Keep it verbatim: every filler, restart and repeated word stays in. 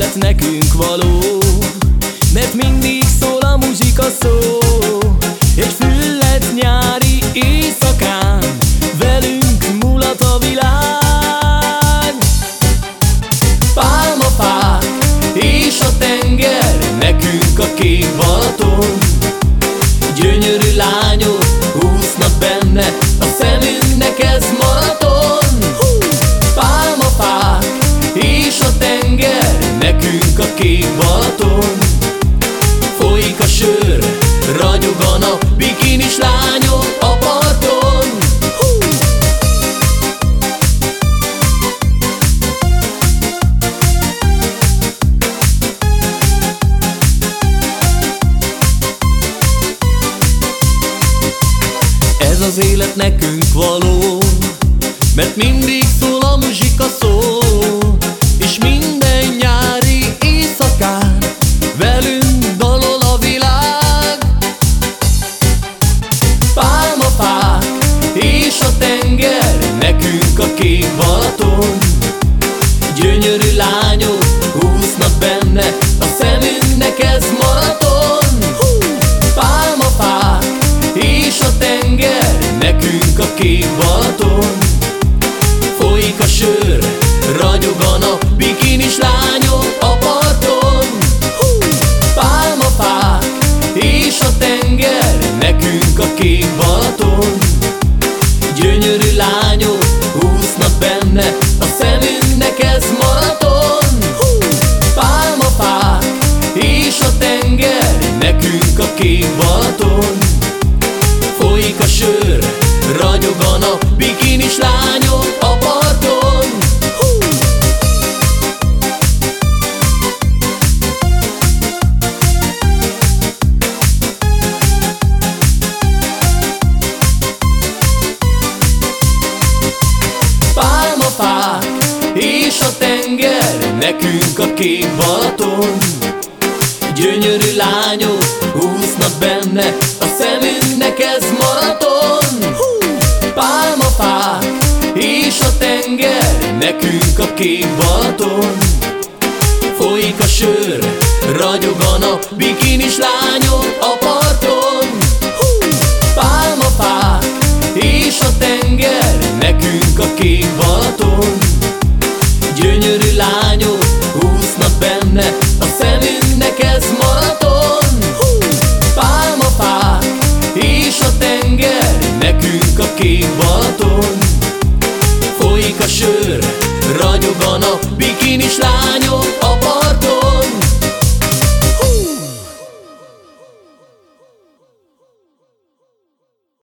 élet nekünk való, mert mindig szól a muzsika szó. Egy fülledt nyári éjszakán velünk mulat a világ. Pálmafák és a tenger, nekünk a kék Balaton. Gyönyörű lányok úsznak benne, a szemünknek ez maraton. Pálmafák és a tenger, nekünk a kék Balaton. Folyik a sör, ragyog a nap, bikinis lányok a parton. Ez az élet nekünk való, mert mindig szól a muzsika szó. És minden nyári éjszakán velünk dalol a világ. Pálmafák és a tenger, nekünk a kék Balaton. Gyönyörű lányok úsznak benne, a szemünknek ez maraton. Pálmafák és a tenger, nekünk a kék Balaton. Folyik a sör, ragyog a nap, bikinis lányok a parton. Pálmafák és a tenger, nekünk a kék Balaton. Gyönyörű lányok úsznak benne, a szemünknek ez maraton. Pálmafák és a tenger, nekünk a kék Balaton. Folyik a sör, ragyog a nap, bikinis lányok a parton. Pálmafák és a tenger, nekünk a kék Balaton. Gyönyörű lányok úsznak benne, a szemünknek ez maraton. Pálmafák és a tenger, nekünk a kék Balaton. Folyik a sör, ragyog a nap, bikinis lányok a parton. Pálmafák és a tenger, nekünk a kék Balaton. Gyönyörű lányok úsznak benne, a szemünknek ez maraton. Pálmafák és a tenger, nekünk a kék Balaton. Folyik a sör, ragyog a nap, bikinis lányok a